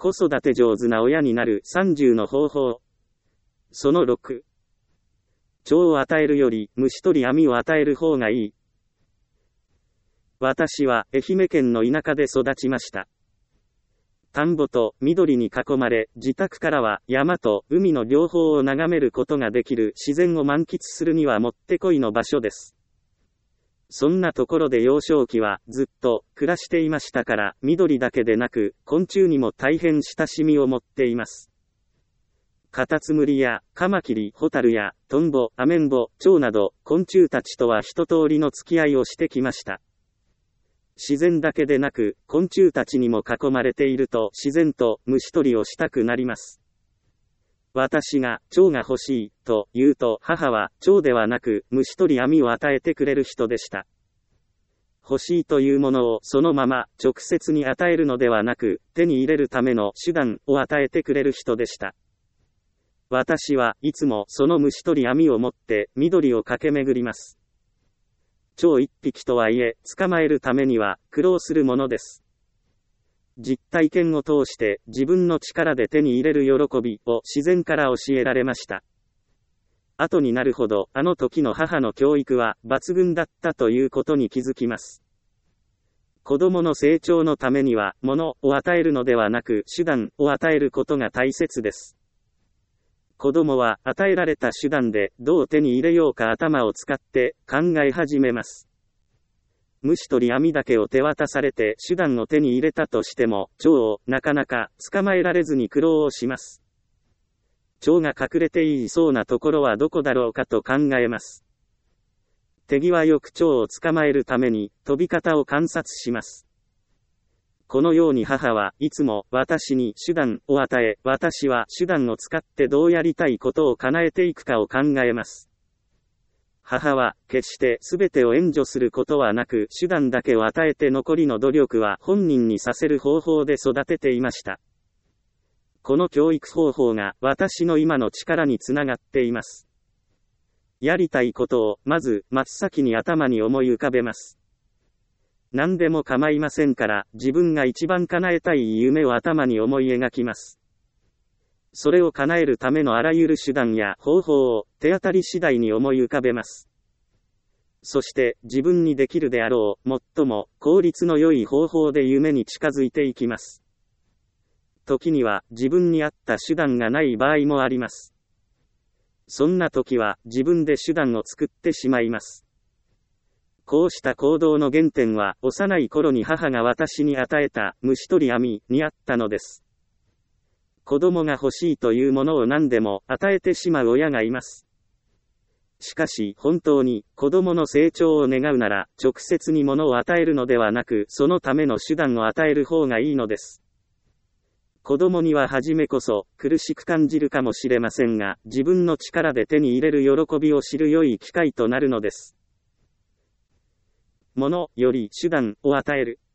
子育て上手な親になる30の方法。その6。蝶を与えるより虫取り網を与える方がいい。私は愛媛県の田舎で育ちました。田んぼと緑に囲まれ、自宅からは山と海の両方を眺めることができる自然を満喫するにはもってこいの場所です。そんなところで幼少期はずっと暮らしていましたから、緑だけでなく昆虫にも大変親しみを持っています。カタツムリやカマキリ、ホタルやトンボ、アメンボ、蝶など昆虫たちとは一通りの付き合いをしてきました。自然だけでなく昆虫たちにも囲まれていると自然と虫取りをしたくなります。私が蝶が欲しいと言うと母は蝶ではなく虫取り網を与えてくれる人でした。欲しいというものをそのまま直接に与えるのではなく手に入れるための手段を与えてくれる人でした。私はいつもその虫取り網を持って緑を駆け巡ります。蝶一匹とはいえ捕まえるためには苦労するものです。実体験を通して自分の力で手に入れる喜びを自然から教えられました。後になるほどあの時の母の教育は抜群だったということに気づきます。子供の成長のためには物を与えるのではなく手段を与えることが大切です。子供は与えられた手段でどう手に入れようか頭を使って考え始めます。虫取り網だけを手渡されて手段を手に入れたとしても、蝶をなかなか捕まえられずに苦労をします。蝶が隠れていそうなところはどこだろうかと考えます。手際よく蝶を捕まえるために飛び方を観察します。このように母はいつも私に手段を与え、私は手段を使ってどうやりたいことを叶えていくかを考えます。母は決して全てを援助することはなく、手段だけを与えて残りの努力は本人にさせる方法で育てていました。この教育方法が私の今の力につながっています。やりたいことをまず真っ先に頭に思い浮かべます。何でも構いませんから、自分が一番叶えたい夢を頭に思い描きます。それを叶えるためのあらゆる手段や方法を手当たり次第に思い浮かべます。そして自分にできるであろう最も効率の良い方法で夢に近づいていきます。時には自分に合った手段がない場合もあります。そんな時は自分で手段を作ってしまいます。こうした行動の原点は幼い頃に母が私に与えた虫取り網にあったのです。子供が欲しいというものを何でも与えてしまう親がいます。しかし本当に子供の成長を願うなら直接に物を与えるのではなく、そのための手段を与える方がいいのです。子供には初めこそ苦しく感じるかもしれませんが、自分の力で手に入れる喜びを知る良い機会となるのです。物より手段を与える。